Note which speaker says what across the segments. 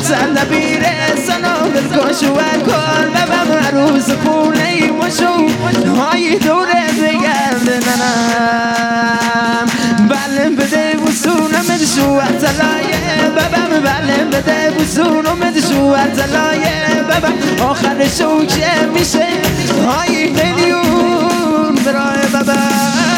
Speaker 1: دختر نبیره سنا بلکش و کن ببم عروس خونه مشو های دوره بگردنم بله بده بسونم دشو اتلایه ببم بله بده بسونم دشو اتلایه ببم آخر شو که میشه های میلیون برای ببم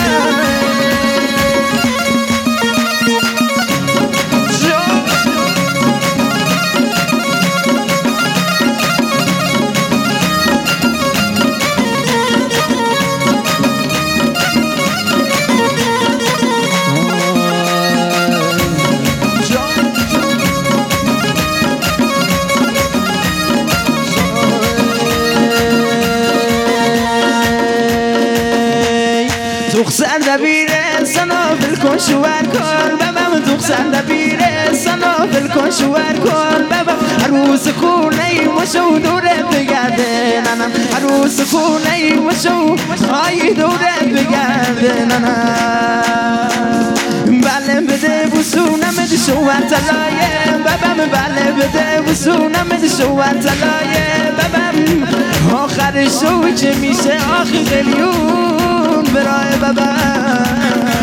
Speaker 1: دختر دبیره سنا بلکن شوهر کن ببم دختر دبیره سنا بلکن شوهر کن ببم عروس خونه مشو دوره بگرده ننم عروس خونه مشو های دوره بگرده ننم بله بده بسونم دشو اتلایه ببم بله بده بسونم دشو اتلایه ببم آخر شو چه میشه آخی قلیون برای بابا